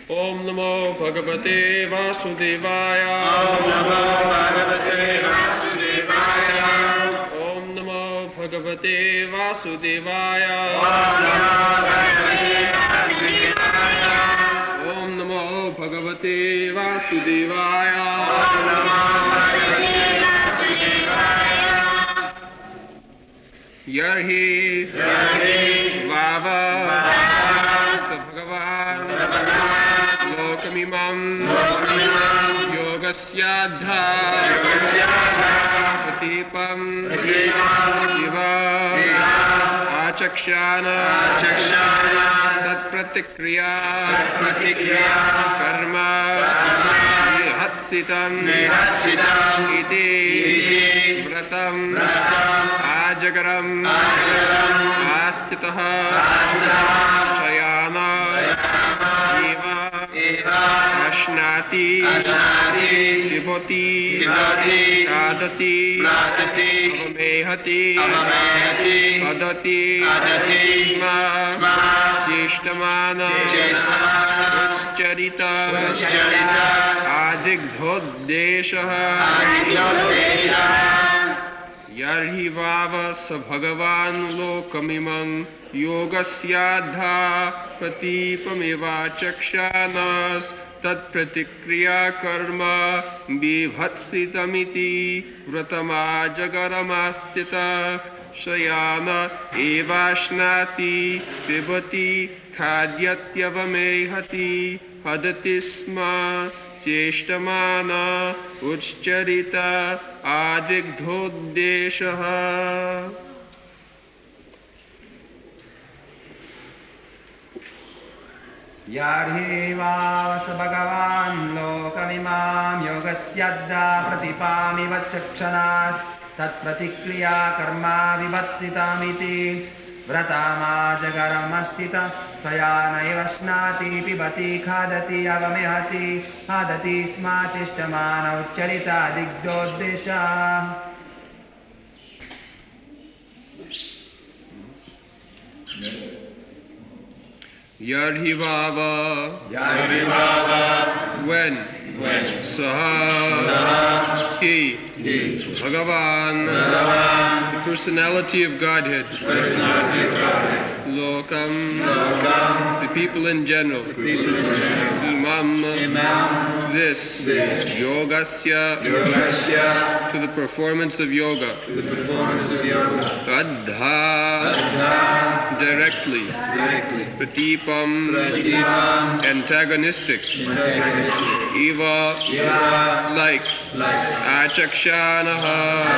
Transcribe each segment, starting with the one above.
Om Namo Bhagavate Vasudevaya. Om Namo Bhagavate Vasudevaya. Om Namo Bhagavate Vasudevaya. Om Namo Bhagavate Om Namo Bhagavate Vasudevaya. Vasudevaya. Om Namo Bhagavate Vasudevaya. Yarhi Vava Sabhagavan Lokamimam Yogasyadha Pratipam Iva Achakshana Satpratikriya Karma Nihatsitam Iti Vratam Ajagaram Astitaha Shayana Eva Ashnati Vibhoti Kadati Avamehati Padati Sma Chishtamana Uchcharita Adigdhodeshaha Yarhi Vava Sabhagavan Lokamimam Yogasyadha Pratipameva Chakshanas Tat Pratikriya Karma Bibhatsitamiti Vratamajagaramastita Shayana Evashnati Pibati Khadyatyavam Padati Sma Cheshtamana Uchcharita Adigdhodeshaha. Yarhi Vavasa Bhagavan Lokamimam Yogasyadda Pratipamiva Chakshanas Tat Pratikriya Karma Vivatsitamiti Vratama Jagaramastita Sayana Evashnati Pibati Khadati Avamehati Hadati Sma Chishtamana Uchcharita Digdodesha. Yarhi Vava when Saha He Bhagavan the personality of Godhead Lokam the people in general Imam this Yogasya to the performance of yoga Adha directly Pratipam antagonistic Eva like Achakshanaha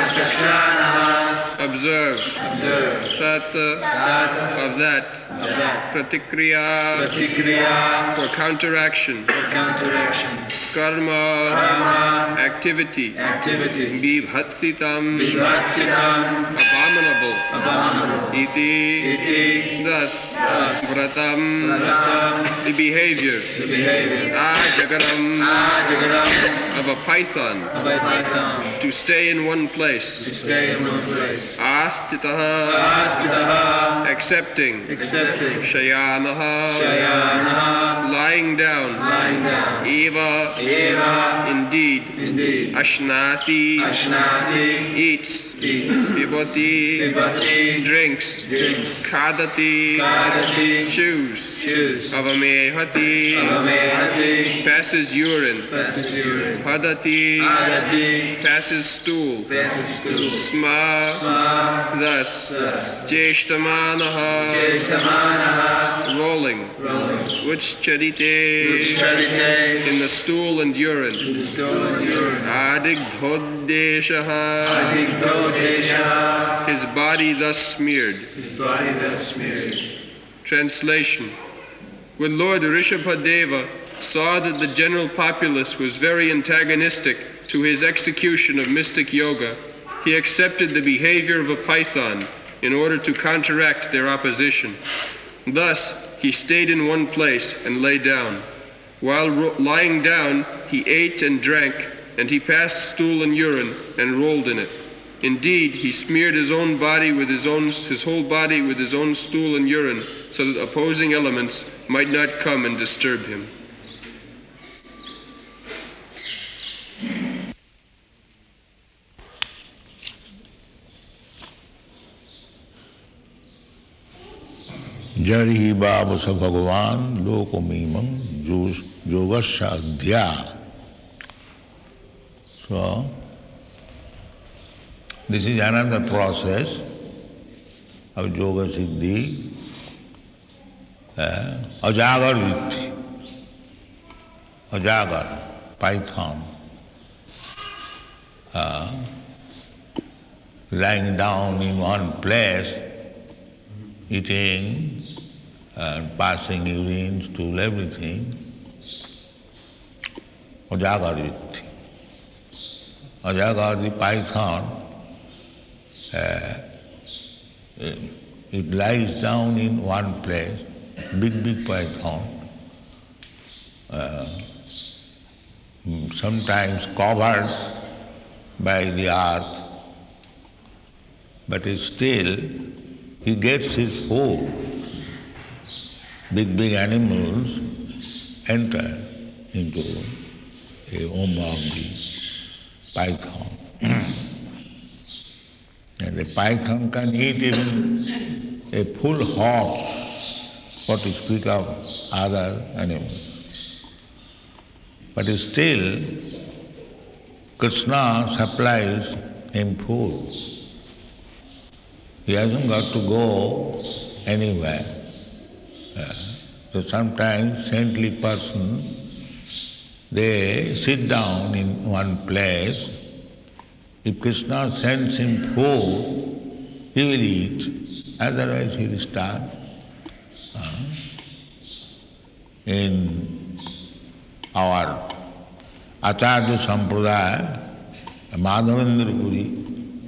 observe Tat of that Pratikriya for counteraction Karma activity Bibhatsitam abominable Iti thus Vratam the behavior Ajagaram of a python to stay in one place Astitaha accepting Shayanaha lying down Eva indeed Ashnati eats Pibati drinks Khadati chews Avamehati passes urine Padati passes stool Sma thus Cheshtamanaha rolling Uchcharite in the stool and urine Adigdhodeshaha his body thus smeared. Translation. When Lord Rishabhadeva saw that the general populace was very antagonistic to his execution of mystic yoga, he accepted the behavior of a python in order to counteract their opposition. Thus, he stayed in one place and lay down. While lying down, he ate and drank, and he passed stool and urine and rolled in it. Indeed, he smeared his whole body with his own stool and urine, so that opposing elements might not come and disturb him. Jarihi Bhavasa Bhagavan Lokamimam Yogasya Adhya. So, this is another process of Yoga Siddhi, Ajagar Vritti. Ajagar, python, lying down in one place, eating and passing urine, stool, everything. Ajagar Vritti. Ajagar, the python, it lies down in one place, big python, sometimes covered by the earth, but still he gets his food. Big animals enter into a home of the python. And the python can eat even a full horse, what to speak of other animals. But still, Krishna supplies him food. He hasn't got to go anywhere. So sometimes saintly person, they sit down in one place. If Krishna sends him food, he will eat, otherwise he will starve. In our Acharya Sampradaya, Madhavendra Puri,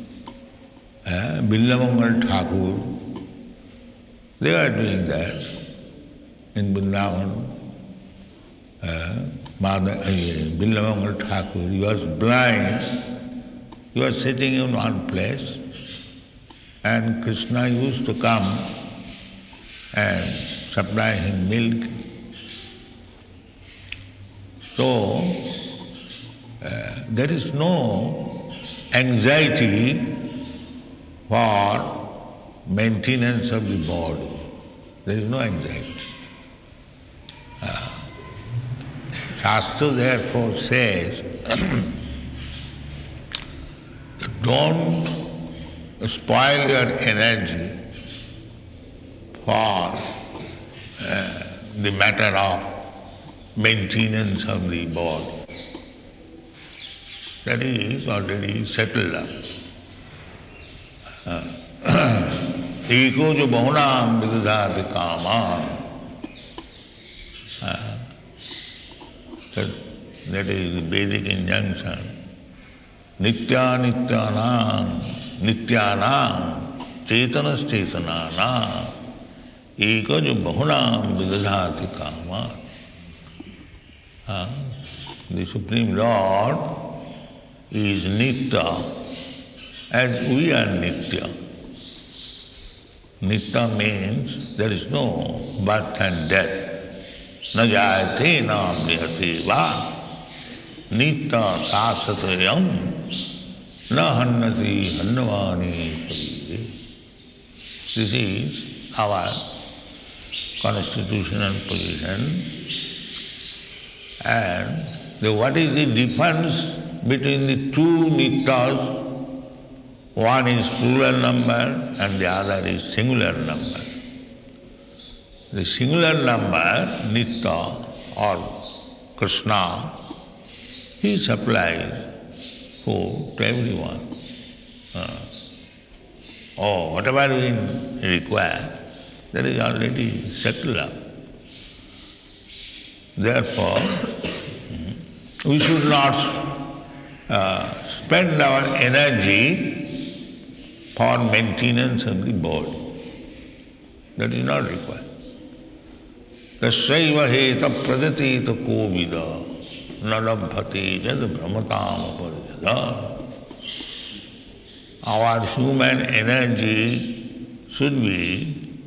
Billamangal Thakur, they are doing that in Vrindavan. Billamangal Thakur, he was blind, he was sitting in one place, and Krishna used to come and supply him milk. So, there is no anxiety for maintenance of the body. There is no anxiety. Shastra therefore says, don't spoil your energy for the matter of maintenance of the body. That is already settled up. Eko jo bahunam vidadhati kama. That is the Vedic injunction. Nityanam, chetanas chetananam, eko jo bahunam vidadhati kama. The Supreme Lord is Nitya, as we are Nitya. Nitya means there is no birth and death. Na jayate na mrihate va, Nitya sasatayam, na hannati hannavani paride. This is our constitutional position. And what is the difference between the two Nityas? One is plural number and the other is singular number. The singular number, Nitya or Krishna, he supplies food to everyone. Whatever we require, that is already settled up. Therefore, we should not spend our energy for maintenance of the body. That is not required. Tasaiva heta pradatita kovida nalabhati jad brahmatam aparijada. Our human energy should be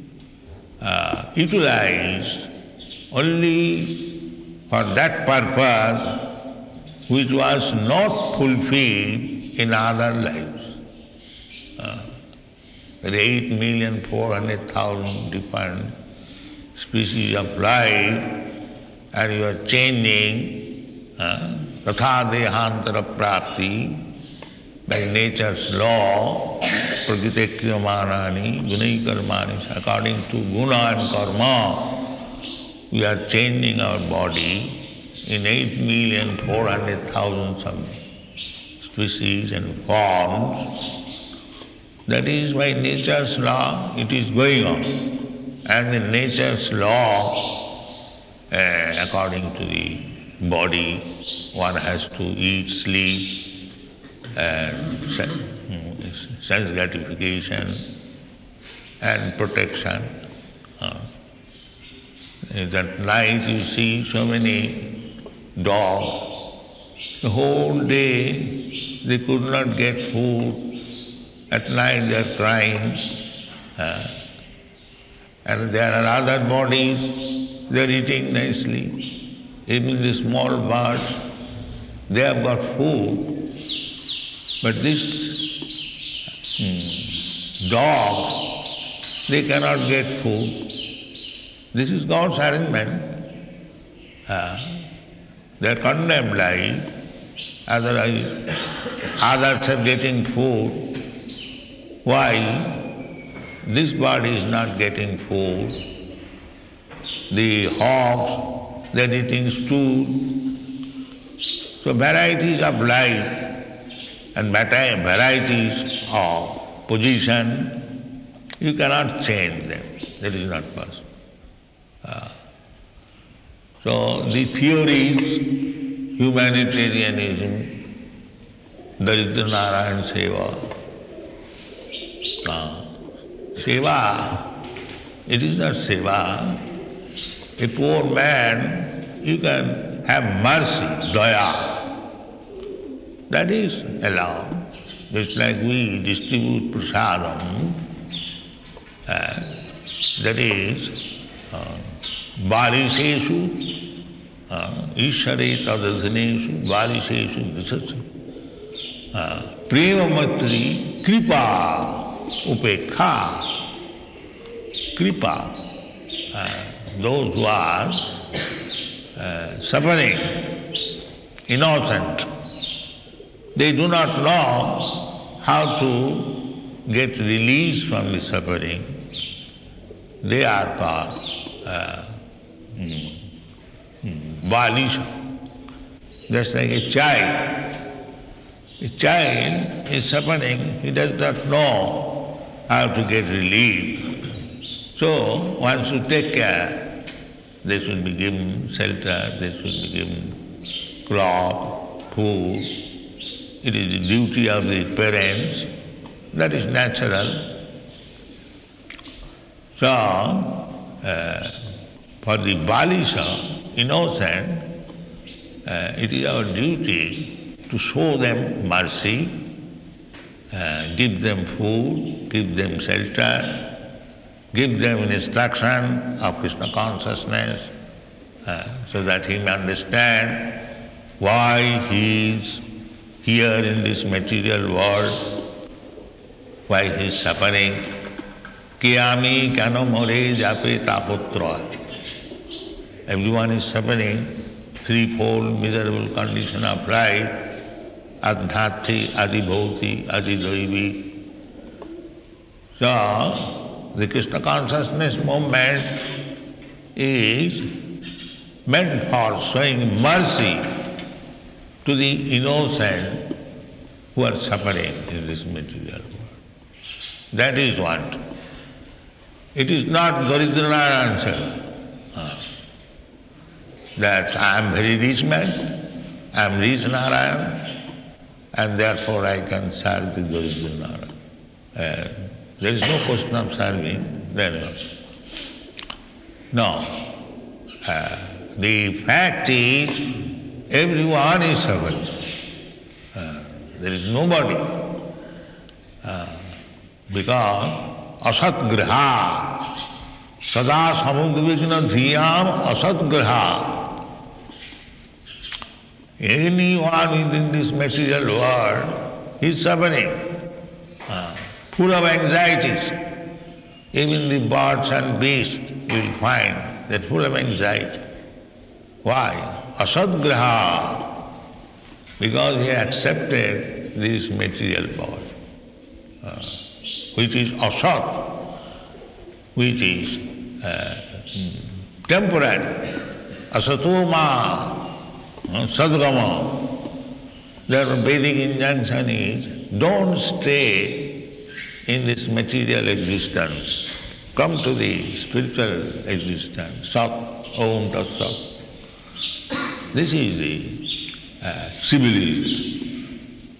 utilized only for that purpose which was not fulfilled in other lives. There are 8,400,000 different species of life, and you are changing, tatha dehantara prapti, by nature's law, prakriti kriyamanani, gunai karmani, according to guna and karma, we are changing our body in 8,400,000 some species and forms. That is by nature's law it is going on. And in nature's law, according to the body, one has to eat, sleep, and sense gratification and protection. That night you see so many dogs, the whole day they could not get food, at night they are crying. And there are other bodies, they are eating nicely. Even the small birds, they have got food. But this dog, they cannot get food. This is God's arrangement. They are condemned life. Otherwise, others are getting food. Why? This bird is not getting food. The hogs, they are eating stew. So varieties of life and varieties of position, you cannot change them. That is not possible. So the theories, humanitarianism, Daridra Narayan Seva. Seva, it is not seva. A poor man, you can have mercy, daya. That is allowed. Just like we distribute prasadam, that is Varisheshu, Ishare tadadhaneshu, Varisheshu visatsu, Prema matri, Kripa, Upekha, Kripa, those who are suffering, innocent, they do not know how to get released from the suffering. They are called Balisha. Just like a child. A child is suffering, he does not know how to get relief. So one should take care. They should be given shelter, they should be given cloth, food. It is the duty of the parents. That is natural. So, for the Balisha, innocent, it is our duty to show them mercy, give them food, give them shelter, give them instruction of Krishna consciousness, so that he may understand why he is here in this material world, why he is suffering. Kiyami kano more jape taputra. Everyone is suffering threefold miserable condition of life, adhyati, adibhauti, adidaivi. So, the Krishna consciousness movement is meant for showing mercy to the innocent who are suffering in this material world. That is what. It is not Daridra answer that I am very rich man, I am rich Narayan, and therefore I can serve the Daridra Narayan. There is no question of serving, then no. The fact is, everyone is suffering. There is nobody. Because asatgriha, sada samudvigna dhyam asatgriha. Anyone within this material world is suffering, full of anxieties. Even the birds and beasts you will find they're full of anxiety. Why? Asadgraha. Because he accepted this material body, which is asat, which is temporary. Asatoma, sadgama. Their Vedic injunction is, don't stay in this material existence. Come to the spiritual existence. Sat, Om Tat Sat. This is the civilization.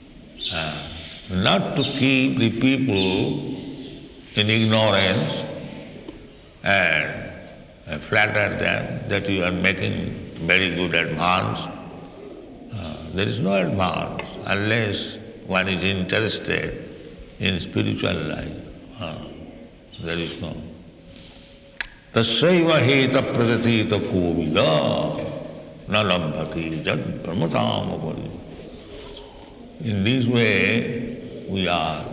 Not to keep the people in ignorance and flatter them that you are making very good advance. There is no advance unless one is interested in spiritual life. There is no. Tasyaiva heta pradatita kovida na labhati jad brahmatam apari. In this way we are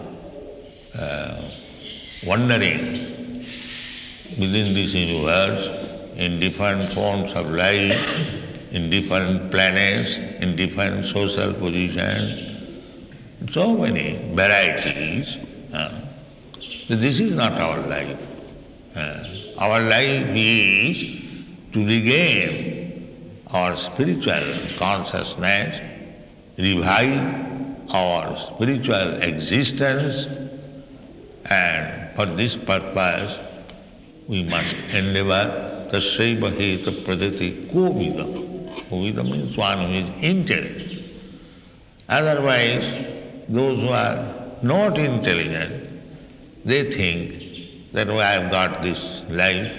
wandering within this universe in different forms of life, in different planets, in different social positions, so many varieties. This is not our life. Our life is to regain our spiritual consciousness, revive our spiritual existence, and for this purpose we must endeavor tasyaiva heta pradati kovida. Kovida means one who is intelligent. Otherwise, those who are not intelligent, they think that I have got this life,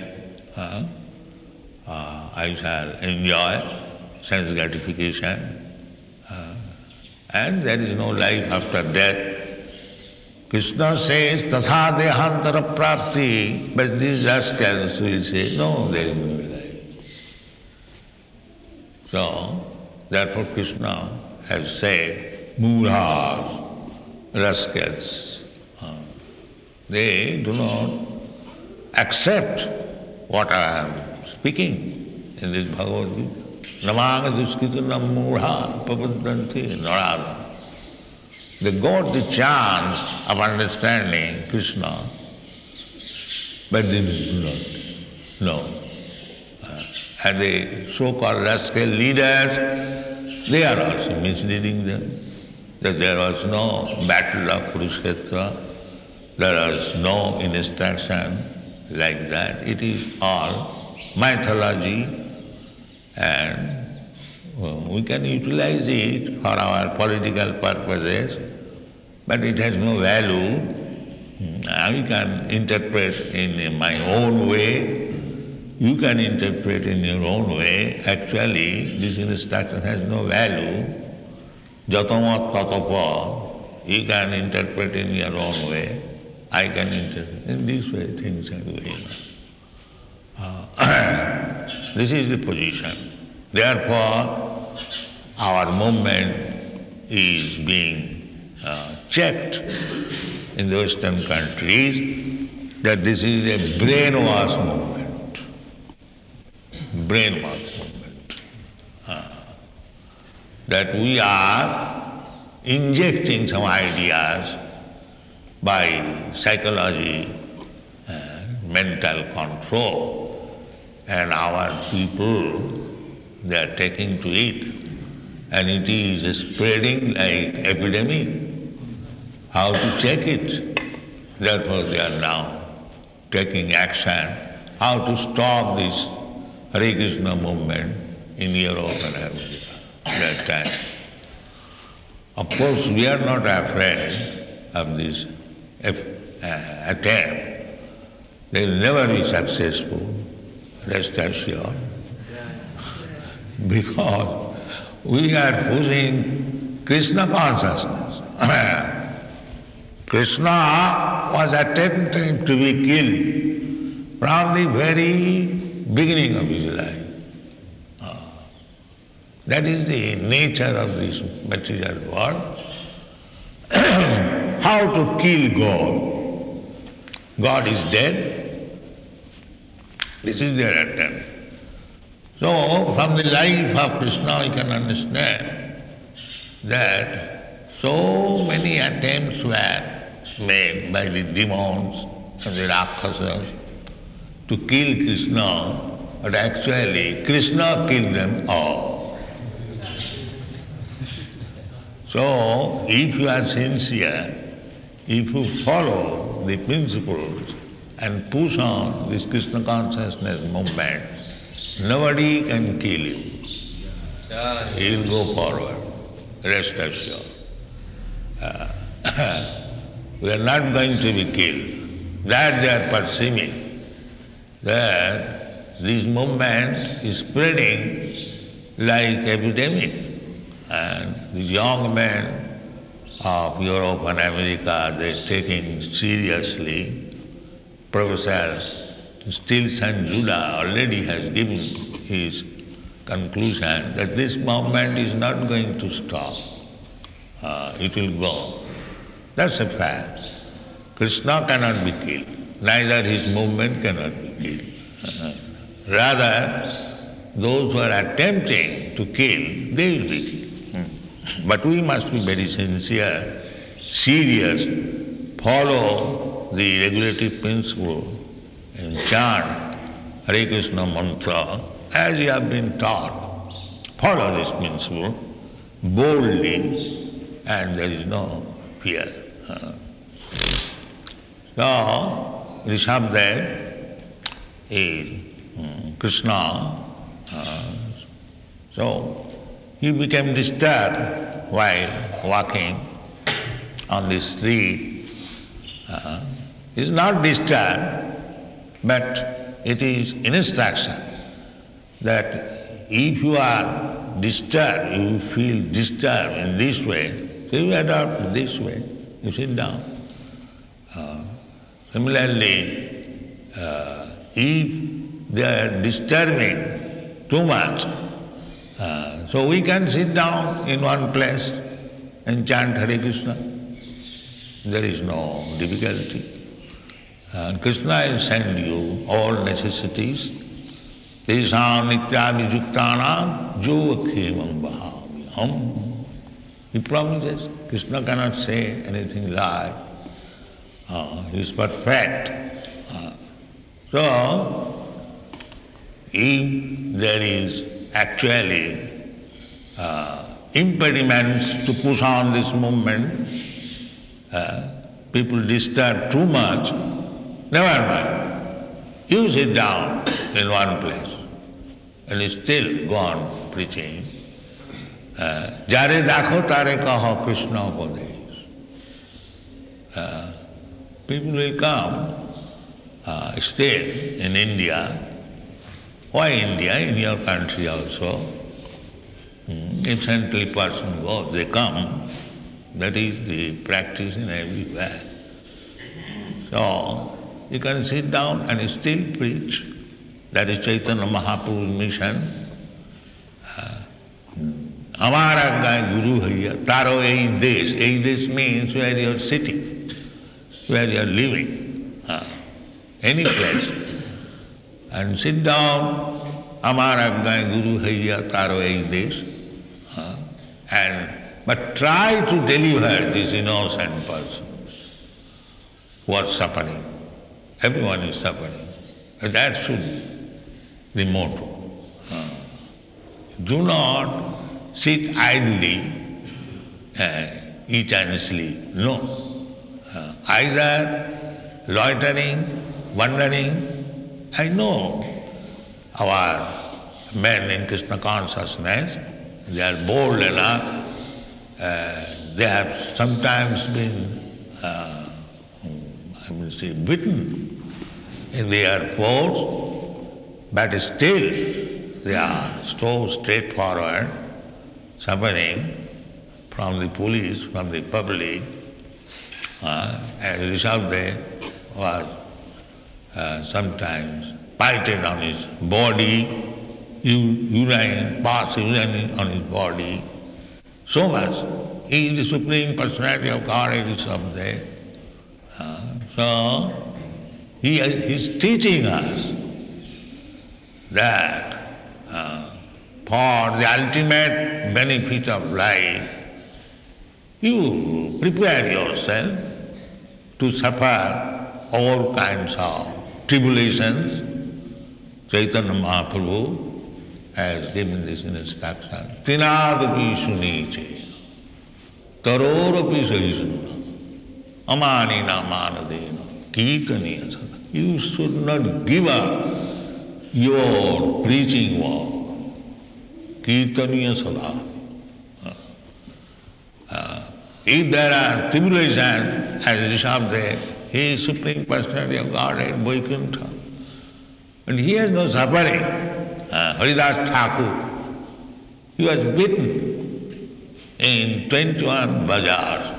I shall enjoy sense gratification, and there is no life after death. Krishna says, tatha dehantara prapti, but these rascals will say, no, there is no life. So, therefore Krishna has said, murhas, rascals. They do not accept what I am speaking in this Bhagavad Gita. Namaga duskita nam murha papaddanti narada. They got the chance of understanding Krishna, but they do not know. And the so-called rascal leaders, they are also misleading them, that there was no battle of Kurukshetra, there was no instruction like that. It is all mythology, and we can utilize it for our political purposes, but it has no value. I can interpret in my own way, you can interpret in your own way. Actually, this instruction has no value. Jatamat tatapa, you can interpret in your own way, I can interpret. In this way things are going on. This is the position. Therefore, our movement is being checked in the Western countries that this is a brainwash movement. Brainwash movement. That we are injecting some ideas by psychology, mental control, and our people, they are taking to it, and it is spreading like epidemic. How to check it? Therefore they are now taking action, how to stop this Hare Krishna movement in Europe and America that time. Of course, we are not afraid of this attempt. They will never be successful, rest assured, because we are pushing Krishna consciousness. Krishna was attempting to be killed from the very beginning of his life. That is the nature of this material world. How to kill God. God is dead. This is their attempt. So, from the life of Krishna we can understand that so many attempts were made by the demons and the Rakshasas to kill Krishna, but actually Krishna killed them all. So, if you are sincere, if you follow the principles and push on this Krishna consciousness movement, nobody can kill you. You will go forward, rest assured. We are not going to be killed. That they are perceiving, that this movement is spreading like epidemic. And the young men of Europe and America, they are taking seriously. Professor Steele St. Judah already has given his conclusion that this movement is not going to stop. It will go. That's a fact. Krishna cannot be killed. Neither his movement cannot be killed. Rather, those who are attempting to kill, they will be killed. But we must be very sincere, serious, follow the regulative principle and chant Hare Krishna mantra as you have been taught. Follow this principle boldly, and there is no fear. So, Rishabdev is Krishna. So, he became disturbed while walking on the street. He is not disturbed, but it is instruction that if you are disturbed, you feel disturbed in this way, so you adopt this way, you sit down. Similarly, if they are disturbing too much, so we can sit down in one place and chant Hare Krishna. There is no difficulty. Krishna will send you all necessities. Tesam nityabhijuktanam yogakhemam bhavyam. He promises. Krishna cannot say anything lie. He is perfect. So, if there is actually impediments to push on this movement, people disturb too much, never mind. You sit down in one place and still go on preaching. Jare dakho tare kaho Krishna upadesh. People will come, stay in India. Why India? In your country also. If saintly person goes, they come. That is the practice in everywhere. So, you can sit down and still preach. That is Chaitanya Mahaprabhu's mission. Amara Gai Guru Haiya, Taro Ei Desh. Ei Desh means where you are sitting, where you are living, any place. And sit down, Amara Gai Guru Haiya, Taro Ei Desh. But try to deliver these innocent persons who are suffering. Everyone is suffering. That should be the motto. Do not sit idly, eat and sleep. No. Either loitering, wandering. I know our men in Krishna consciousness, they are bold enough. They have sometimes been, beaten in the airports, but still they are so straightforward, suffering from the police, from the public. And Rishabdev was sometimes bited on his body, urine, pass urine on his body. So much. He is the Supreme Personality of Godhead, Rishabdev. So, he is teaching us that for the ultimate benefit of life, you prepare yourself to suffer all kinds of tribulations. Chaitanya Mahaprabhu has given this instruction. Tinadapi suniche, tarorapi sahisana, amanina manadena, kirtaniya sada. You should not give up your preaching work. Kirtaniya sada. If there are tribulations, as Rishabdev, he is Supreme Personality of Godhead, Vaikuntha. And he has no suffering. Haridas Thakur, he was beaten in 21 bazaars.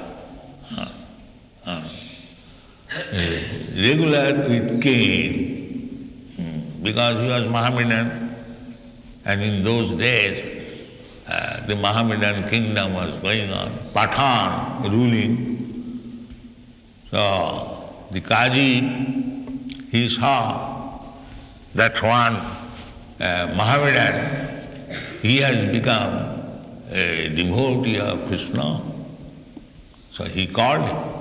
Regular with cane, because he was Mohammedan, and in those days the Mohammedan kingdom was going on, Pathan ruling. So the Qazi, he saw that one Mohammedan, he has become a devotee of Krishna. So he called him.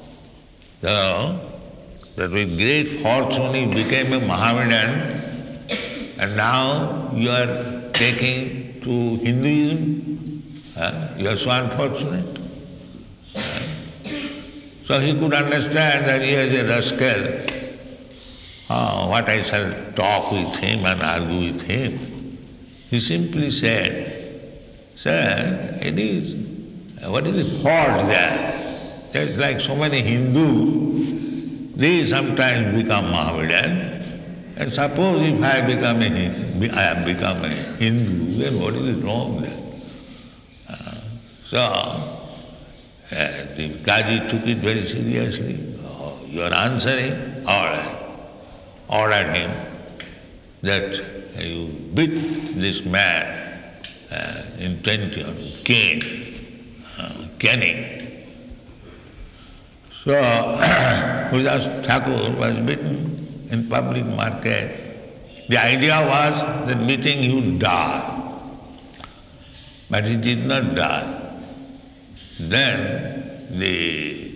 So that with great fortune he became a Mohammedan, and now you are taking to Hinduism. You are so unfortunate. So he could understand that he is a rascal. What I shall talk with him and argue with him. He simply said, Sir, what is the fault there? Just like so many Hindus, they sometimes become Mohammedan. And suppose if I have become a Hindu, then what is wrong there? So the Qazi took it very seriously. Oh, you are answering? All right. Ordered him that you beat this man in 20 on caning. So Haridas Thakur was beaten in public market. The idea was that beating he would die, but he did not die. Then the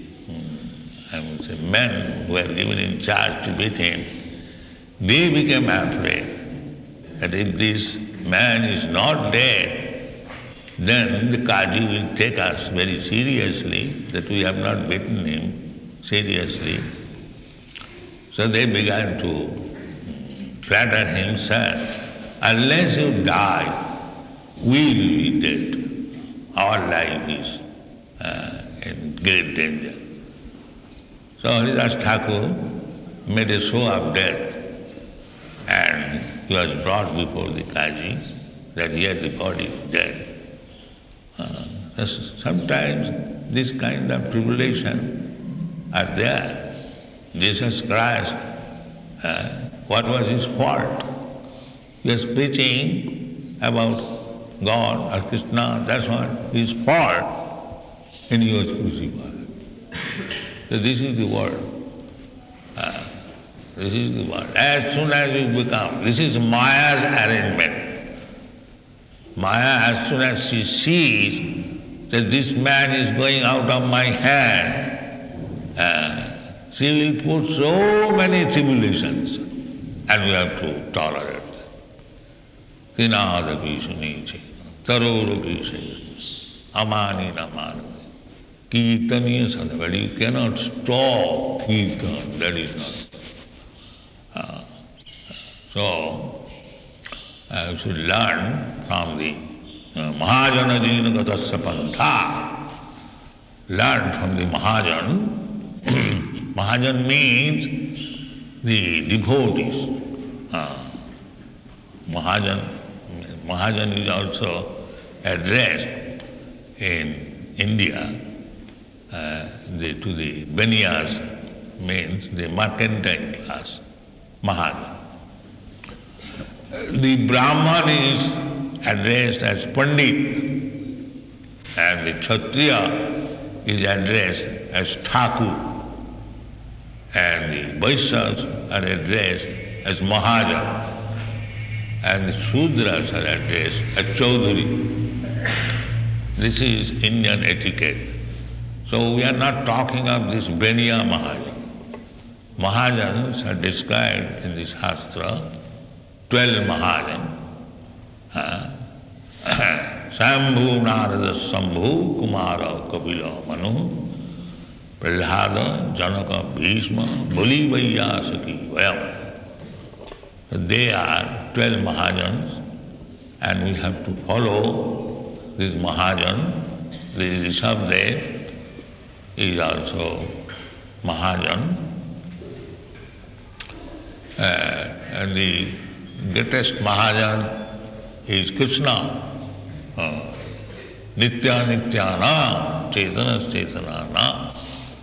men who were given in charge to beat him, they became afraid that if this man is not dead, then the Qazi will take us very seriously, that we have not beaten him seriously. So they began to flatter him, Sir, unless you die, we will be dead. Our life is in great danger. So Haridas Thakur made a show of death, and he was brought before the Qazi that here the body is dead. Sometimes this kind of tribulation are there. Jesus Christ, what was his fault? He was preaching about God or Krishna, that's what his fault, and he was crucified. So this is the world. This is the world. As soon as you become, this is Maya's arrangement. Maya, as soon as she sees that this man is going out of my hand, she will put so many tribulations, and we have to tolerate them. Tinadapi suniche, tarorapi sahisana, amanina manadena, kirtaniya sada. But you cannot stop kirtan, that is not. So you should learn from the Mahajana Jina Gatasya Pantha. Learn from the Mahajan. Mahajan means the devotees. Mahajan is also addressed in India to the Banias, means the mercantile class. Mahajan. The Brahman is addressed as Pandit, and the Kshatriya is addressed as Thakur, and the Vaishyas are addressed as Mahajan, and the Sudras are addressed as Chaudhuri. This is Indian etiquette. So we are not talking of this Beniya Mahajan. Mahajans are described in this Shastra, 12 Mahajan. Sambhu Narada Sambhu Kumara Kapila Manu Prahlada Janaka Bhishma Bali Vaiyasaki Vayam. They are 12 Mahajans, and we have to follow this Mahajan. The Rishabdev is also Mahajan. And the greatest Mahajan is Krishna. Nitya Nityana, Chaitana Chaitanana.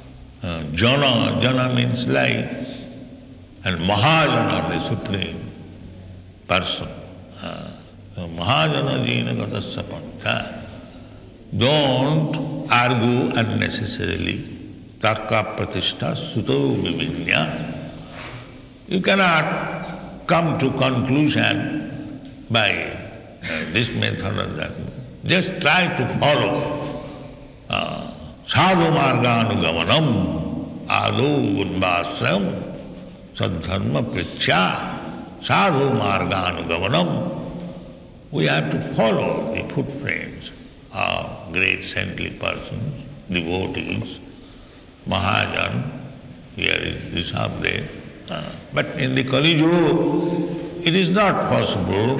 Jana means life. And Mahajana, the Supreme Person. Mahajana Jina Gatasya Pantha. Don't argue unnecessarily. Tarka Pratishtha Suto Vivinya. You cannot come to conclusion by this method or that. Just try to follow. Sadhu Marganugamanam Adu Udvasram Sadharma Prichya Sadhu Marganugamanam. We have to follow the footprints of great saintly persons, devotees, Mahajan. Here is Rishabdev. But in the Kali Yuga, it is not possible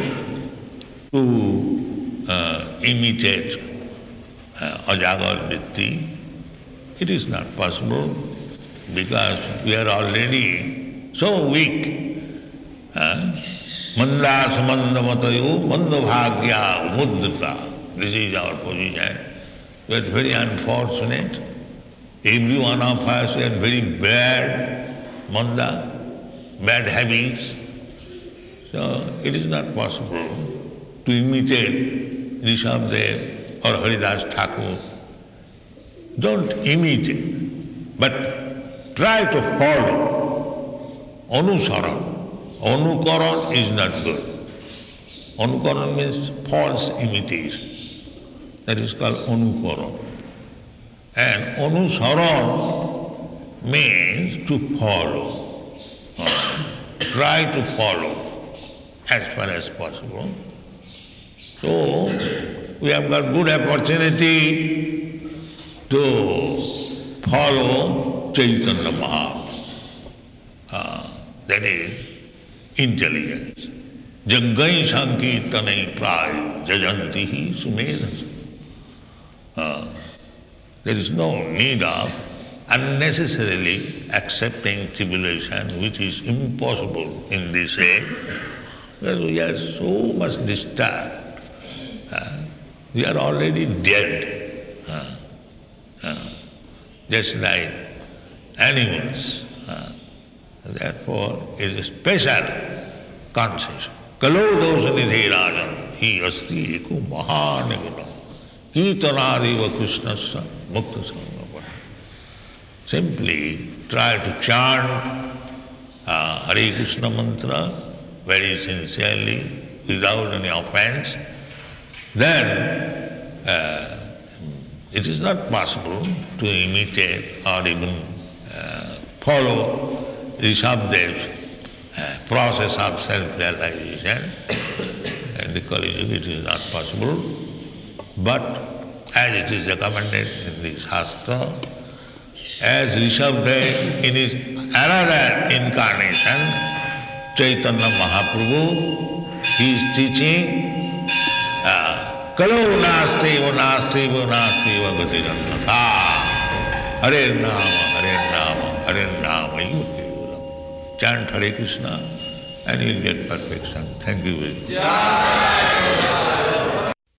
to imitate Ajagar Vritti. It is not possible because we are already so weak. Manda samanda matayo manda bhagya umudrita. This is our position. We are very unfortunate. Every one of us is very bad manda, bad habits. So it is not possible to imitate Rishabdev or Haridas Thakur. Don't imitate, but try to follow. Anusaran. Anukaran is not good. Anukaran means false imitation. That is called anukaran. And anusaran means to follow. Try to follow as far as possible. So, we have got good opportunity to follow Chaitanya Mahaprabhu. That is intelligence. Jaggai sankirtanai pray jajantihi sumedhas. There is no need of unnecessarily accepting tribulation, which is impossible in this age, because we are so much disturbed. We are already dead, just like animals. Therefore, it is a special concession. Kalo dosa nidhe rajan, hi asti eko mahaniguna, kirtanadiva krishnasya mukta sangapana. Simply try to chant Hare Krishna mantra very sincerely, without any offense. Then it is not possible to imitate or even follow Rishabdev's process of self-realization. In the Kali Yuga it is not possible. But as it is recommended in the Shastra, as Rishabdev in his another incarnation, Chaitanya Mahaprabhu, he is teaching Kalau nasteva nasteva nasteva gatirannatha. Hare Nama, Hare Nama, Hare Nama, you kevalam. Chant Hare Krishna and you will get perfection. Thank you very much.